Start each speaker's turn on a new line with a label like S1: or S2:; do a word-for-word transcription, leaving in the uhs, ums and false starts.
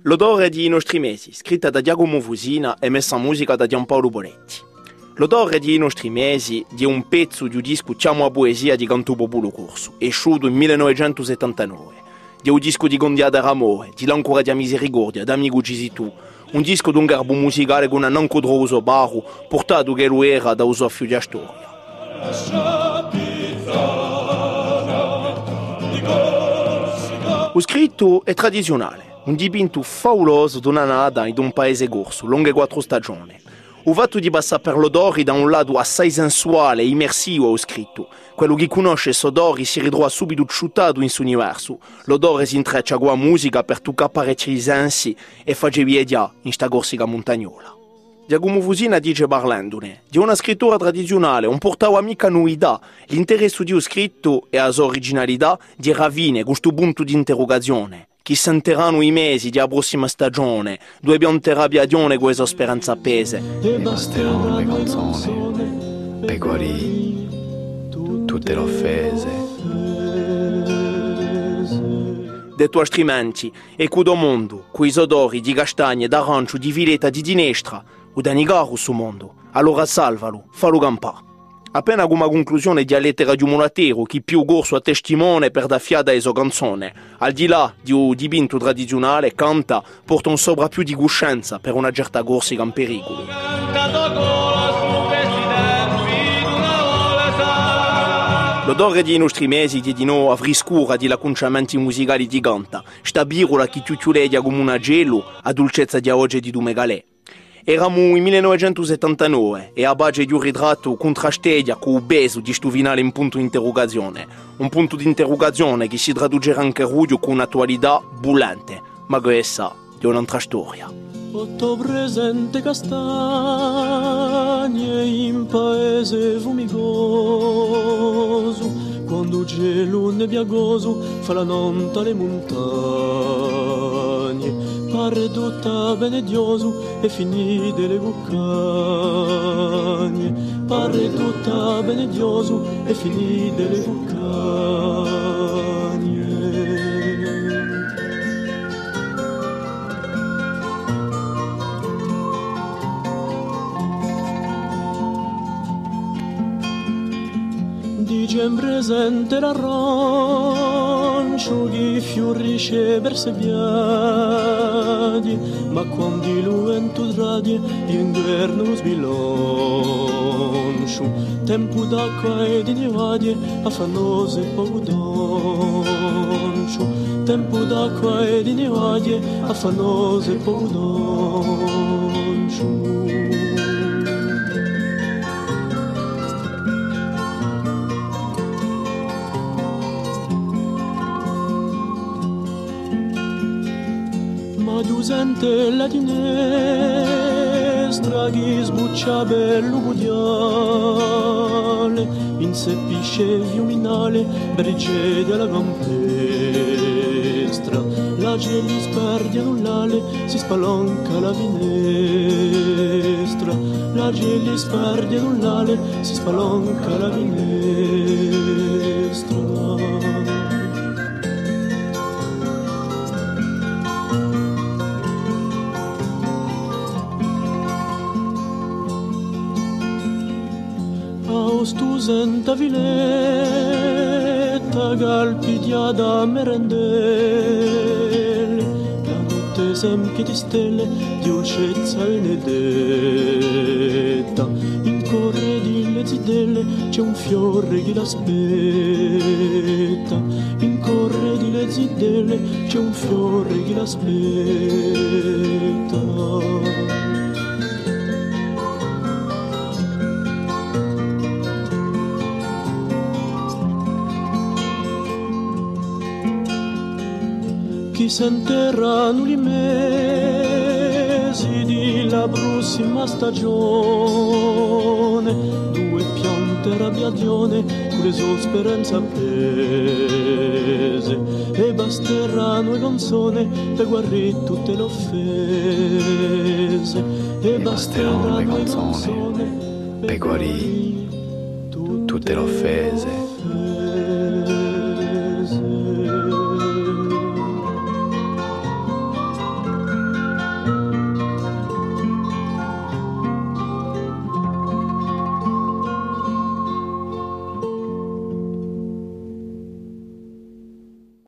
S1: L'odore di nostri mesi, scritta da Giacomo Fusina e messa in musica da Giampaolo Bonetti. L'odore di nostri mesi di un pezzo di un disco Ciamo a poesia di Canto Popolo Corso, esciuto nel millenovecentosettantanove. Di un disco di Gondiada Ramore, di L'Ancora di Misericordia, d'Amico Gisitù, un disco d'un garbo musicale con un ancodroso barro, portato che lo era da un soffio di storia. Lo scritto è tradizionale. Un dipinto favoloso di una nada in un paese corso, lunghe quattro stagioni. Il fatto di passare per l'odore da un lato assai sensuale e immersivo è scritto. Quello che conosce l'odore si ritrova subito ciuttato in suo universo. L'odore si intreccia con la musica per toccare parecchi sensi e fa viaggiare in sta corsica montagnola. Giacomo Fusina dice parlandone di una scrittura tradizionale, non portava mica novità. L'interesse di un scritto e la sua originalità di ravvine questo punto di interrogazione. Chi senteranno i mesi della prossima stagione, due pianterà piadione con questa speranza appese.
S2: E basteranno le canzoni per guarire tutte le offese.
S1: Detto altrimenti, è questo mondo, con i odori di castagne, d'arancio, di villetta, di dinestra, o da negare su mondo. Allora salvalo, fallo campare. Appena come conclusione di lettera di un mulatero, chi più corso a testimone per da fiada e sua canzone, al di là di un dipinto tradizionale, canta, porta un sopra più di coscienza per una certa corsica in pericolo. L'odore dei nostri mesi di nuovo a friscura di l'acconciamenti musicali di canta, sta birola che chiucciuledia come una gelo a dolcezza di oggi di Dumegalè. Eravamo nel millenovecentosettantanove e a base di un ritratto contrastedia con il peso di sto finale in punto di interrogazione. Un punto di interrogazione che si traducerà anche ruggio con un'attualità bullente, ma questa è un'altra storia.
S3: Otto presente castagne in paese fumigoso, quando c'è lune piagoso fa la notte alle montagne. Pare tutta benedioso e finite le cuccagne. Pare tutta benedioso e finite le cuccagne. Dicembre presente l'arrancio che fiorisce per se piadi, ma quando il vento tradi inverno sbilancio, tempo d'acqua e di nevadie affannose poco d'ancio, tempo d'acqua e di nevadie affannose poco d'ancio. Sente la dinestra che sbuccia bello budiale, inseppisce fiuminale, brigge della campestra. La geli sperde nullale, si spalonca la finestra. La geli sperde nullale, si spalonca la finestra. Senta viletta galpidiata merendelle, la notte sempie di stelle, dolcezza benedetta. In corre di le zitelle c'è un fiore che l'aspetta. In corre di le zitelle c'è un fiore che l'aspetta. Chi senteranno i mesi di la prossima stagione, due piante rabbiadione con le sue speranze appese, e basteranno le canzoni per guarire tutte le offese, e basteranno le canzoni per guarire tutte le offese.